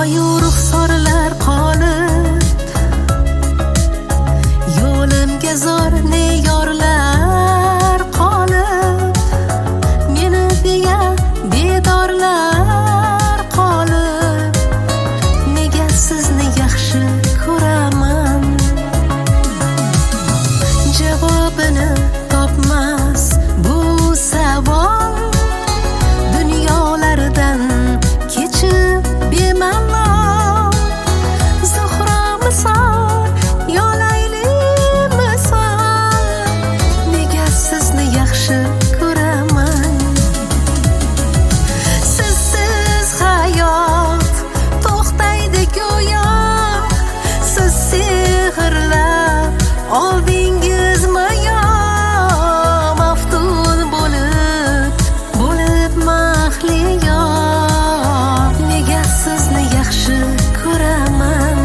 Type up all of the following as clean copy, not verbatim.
oyu ruxsorlar qolib, yo'limga zor neyorlar qolib, meni deya bedorlar qolib, nega sizni yaxshi ko'raman? Javobini topmas bu savol, dunyolardan kechib bemalol. Zuhro misol, yo Layli misol, nega sizni yaxshi ko'raman? Sizsiz hayot to'xtaydi go'yo, siz sehrlab oldingizmi yo? Maftun bo'lib mahliyo, nega sizni yaxshi ko'raman?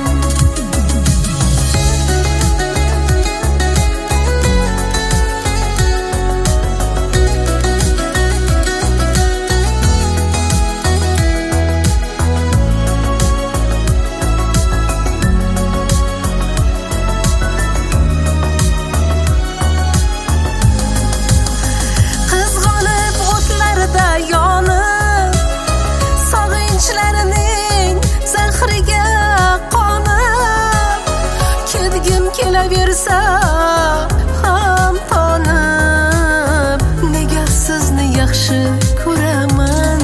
Qizg'onib o'tlarda yonib, sog'inchlarining zahriga qonib, ketgim kelaversa ham tonib, nega sizni yaxshi ko'raman?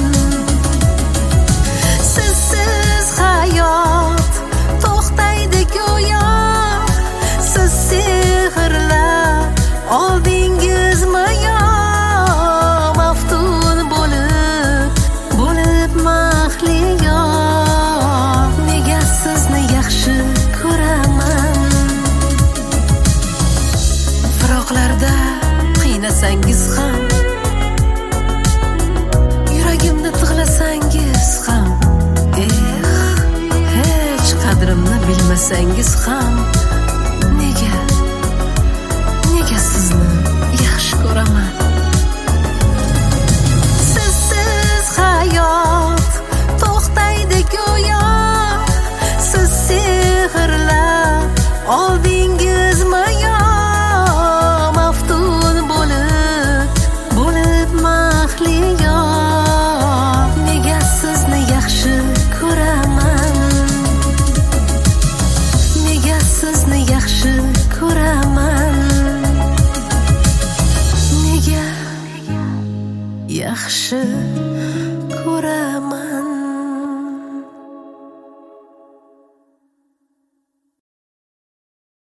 Sizsiz hayot to'xtaydi go'yo, siz sehrlab oldingizmi yo? Maftun bo'lib mahliyo, nega sizni yaxshi ko'raman? Firoqlarda qiynasangiz ham, yuragimni tig'lasangiz ham, hech qadrimni bilmasangiz ham, nega sizni yaxshi ko'raman? Sizsiz hayot to'xtaydi go'yo, siz sehrlab oldingizmi yo? Maftun bo'lib mahliyo, nega sizni yaxshi ko'raman? Nega sizni yaxshi ko'raman? Nega yaxshi ko'raman?